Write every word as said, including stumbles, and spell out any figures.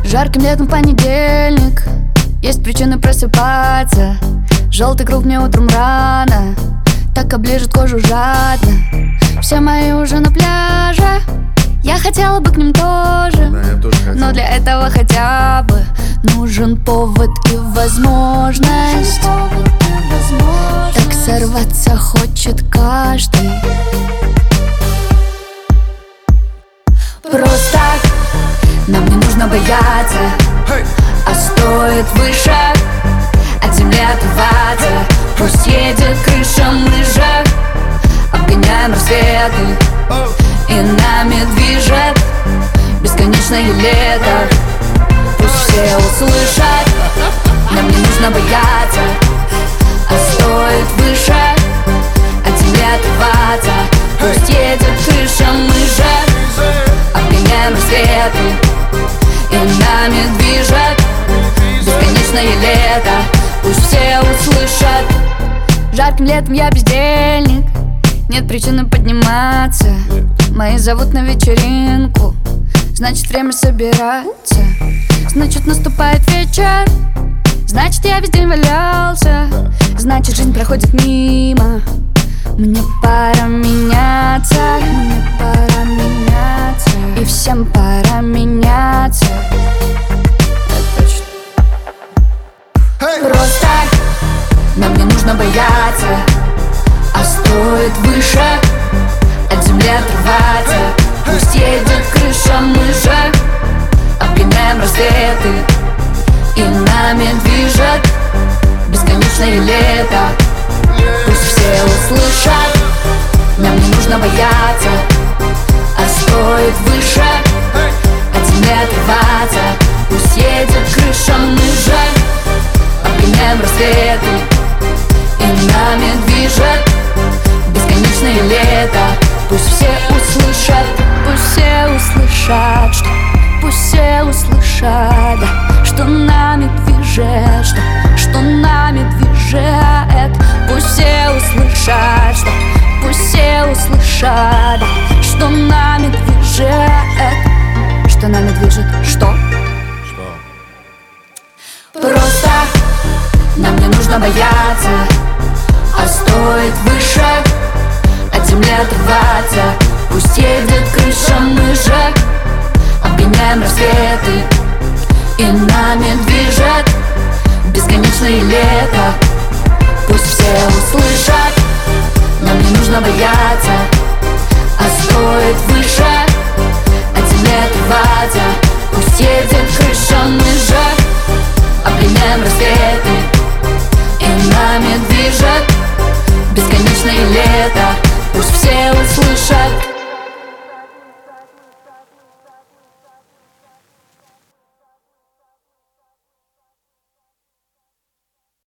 Жарким летом понедельник, есть причины просыпаться. Желтый круг мне утром рано, так оближет кожу жадно. Все мои уже на пляже, я хотела бы к ним тоже, да, я тоже хотел. Но для этого хотя бы нужен повод и возможность. Так сорваться хочет каждый. Просто нам не нужно бояться, а стоит выше от земли отрываться. Пусть едет крыша, мы же обгоняем рассветы, и нами движет бесконечное лето. Пусть все услышат, нам не нужно бояться, а стоит выше от земли отрываться. Пусть едет крыша, мы же обгоняем рассветы, и нами движет бесконечное лето. Пусть все услышат. Жарким летом я бездельник, нет причины подниматься. Мои зовут на вечеринку, значит время собираться. Значит наступает вечер, значит я весь день валялся. Значит жизнь проходит мимо, мне пора меняться. Мне пора меняться, и всем пора меняться. Просто нам не нужно бояться, а стоит выше от земли отрываться. Пусть едет крыша, мы же обгоняем рассветы, и нами движет бесконечное лето. Пусть все услышат, нам не нужно бояться, а стоит выше от земли отрываться. Пусть едет крыша, мы же обгоняем рассветы, и нами движет бесконечное лето. Пусть все услышат, пусть все услышат, что пусть все услышат, да, что нами движет, что, что нами движет. Пусть все услышат, что пусть все услышат, да, что нами движет, что нами движет, что? Что? Просто нам не нужно бояться, а стоит выше от земли отрываться. Пусть едет крыша, мы же обгоняем рассветы, и нами движет бесконечное лето.